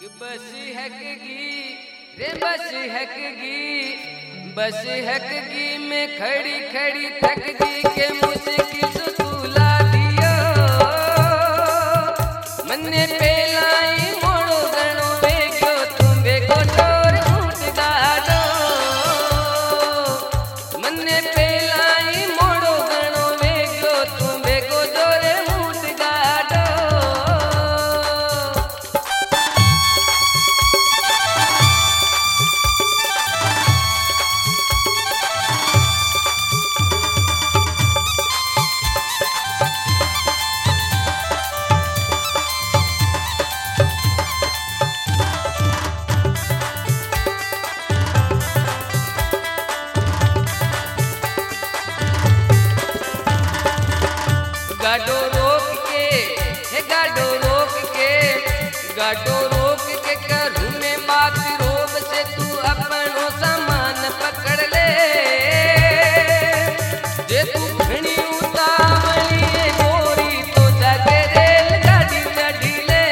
बस हकगी रे बस हकगी में खड़ी खड़ी थक जी के मुश्किल सुतूला दियो मन्ने पेलाई मोड़ो गणो वेगो तुम्बे को डोर ऊट गाडो मन्ने पेलाई मोड़ो गणो वेगो तुम्बे को डोर ऊट गाडो गाडो रोक के करूँ में बात रोब से तू अपनो सामान पकड़ ले जे तू घणी उतावली है गोरी तो जाके रेल गाड़ी चढ़ी ले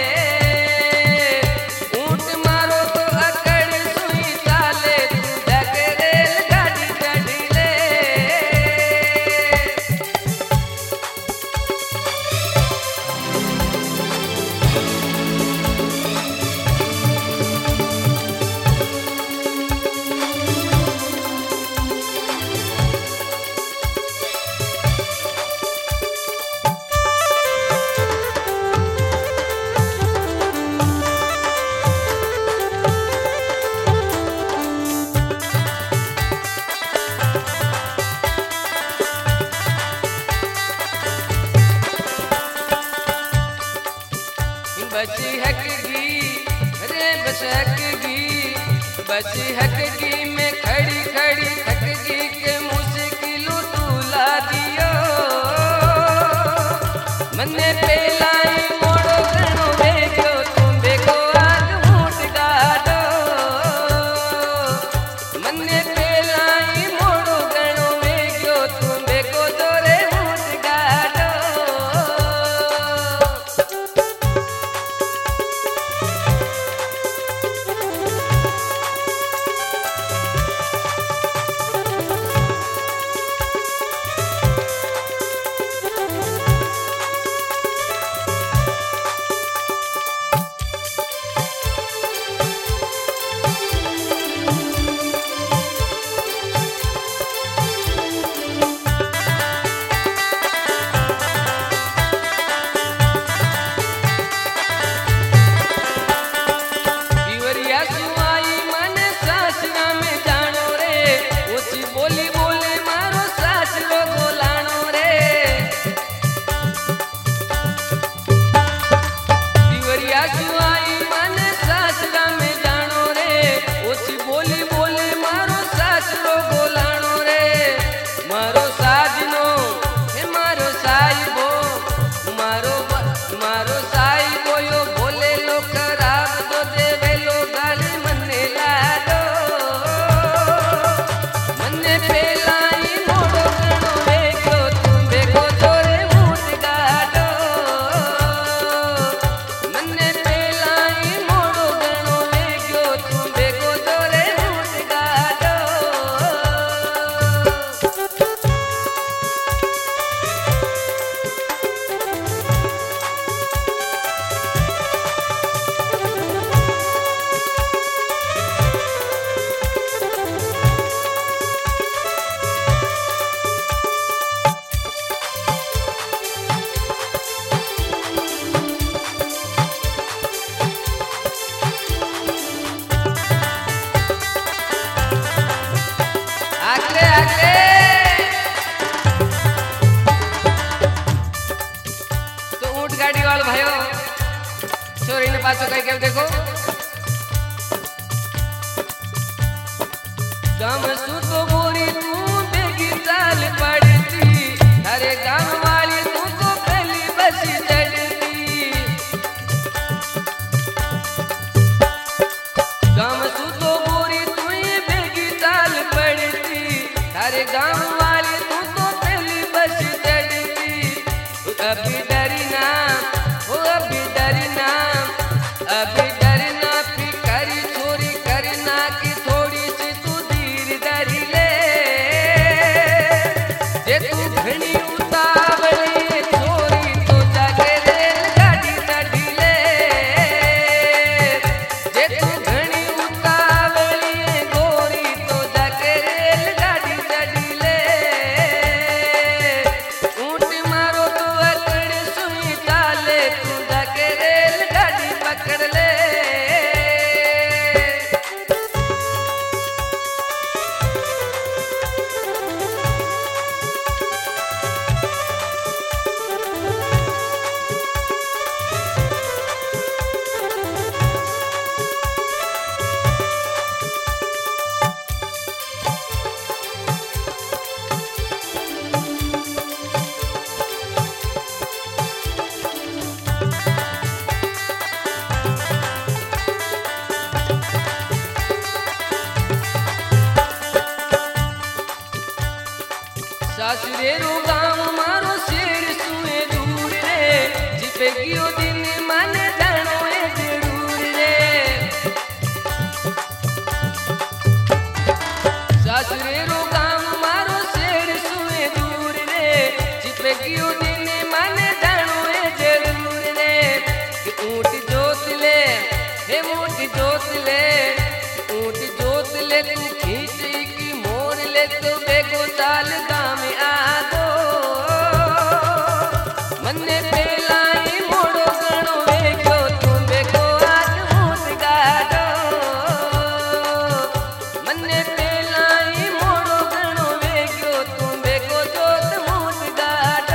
ऊंट मारो तो अकड़ सुई चाले तू जाके रेल गाड़ी चढ़ी ले बस हकगी में खड़ी खड़ी थकगी के मुश्किल तूला दियो मन्ने पेलाई मोड़ो गणो वेगो तुम्बे को आज ऊट गाडो मन्ने पेलाई मोड़ो गणो वेगो तुम्बे को जोरे ऊट गाडो पासो कई के देखो गाँव सु तो गोरी तू बेगी चाल पड़ती अरे गाँव वाली तू तो पहली बसी चढ़ती गाँव सु तो गोरी तू बेगी चाल पड़ती अरे गाँव वाली तू तो पहली बसी चढ़ती अभी डरी ना अभी डरी छिपेगियो दिन मन जानो ए जरूर रे सासरे रो गाम मारो शेर सुए दूर रे छिपेगियो दिन मन जानो ए जरूर रे कि ऊंट जोत ले हे मोट जोत ले ऊंट जोत ले तू खींच की मोर ले तो बेगो चाल गाम आ दो मन्ने पेलाई मोड़ो गणो वेगो तू बेगो आज ऊंट गाडो मन्ने पेलाई मोड़ो गणो वेगो तू बेगो जोत ऊंट गाडो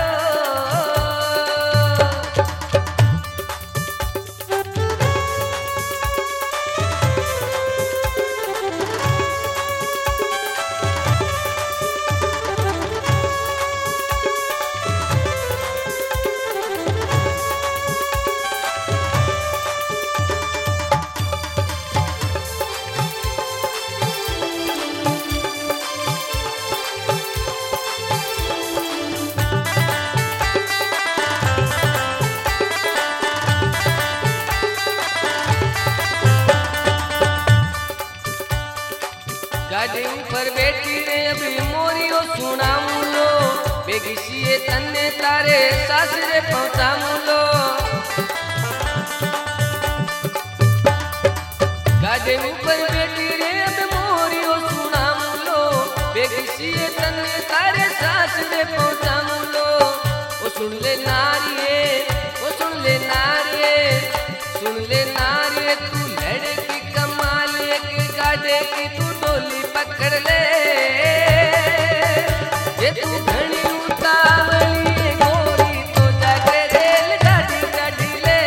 गाड़ी ऊपर बैठी रे अभी मोरियो सुनाऊं लो बेगिसिए तन्ने तारे सासरे पहुंचाऊं लो गाड़ी ऊपर बैठी रे अभी मोरियो सुनाऊं लो बेगिसिए तन्ने तारे सासरे पहुंचाऊं लो ओ सुन ले नारिये ओ सुन ले नारिये सुन ले नारिये तू लड़की कमाल एक गाड़े की तू डोली पकड़ ले ये तू घनी उतावली गोरी तो जाके रेल गाड़ी गाड़ी ले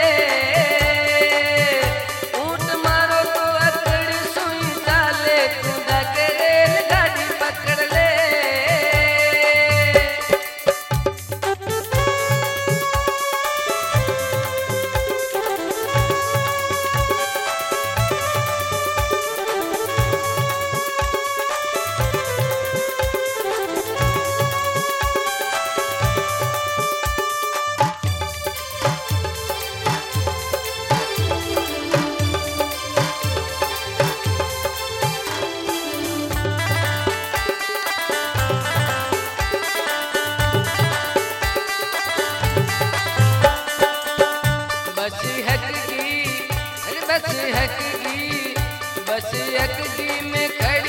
ऊंट मारो तो अकड़ सुई डाले तू जाके रेल गाड़ी पकड़ ले बस हक गी में खड़ी